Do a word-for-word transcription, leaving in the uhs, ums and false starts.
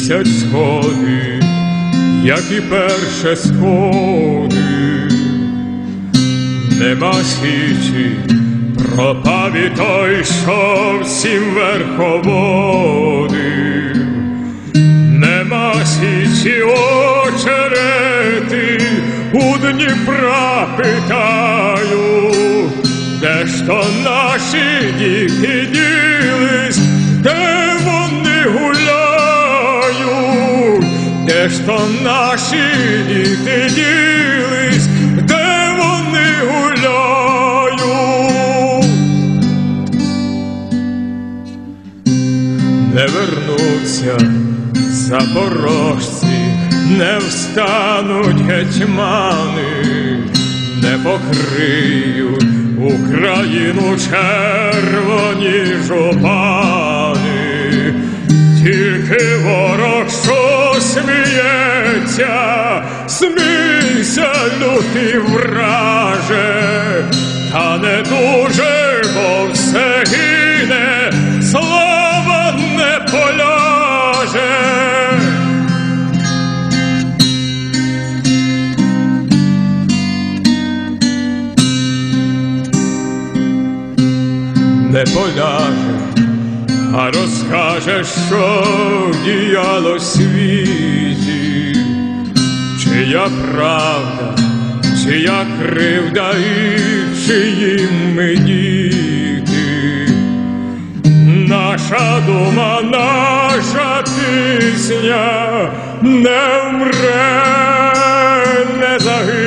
місяць сходить, як і перше сходи. Нема січі, пропав і той, що всім верховодив. Нема січі очерети, у Дніпра питаю, де ж то наші діти ділись, де вони гуляють, де ж то наші діти ділись, де вони гуляють. Не вернуться запорожці, не встануть гетьмани, не покриють Україну червоні жупани. Тільки ворог, що сміється, смійся, лютий враже, та не дуже, бо все гине, слава не поляже. Не поляже, а розкаже, що діяло в світі, чия правда, чия кривда і чиї ми діти. Наша дума, наша пісня не вмре, не загине.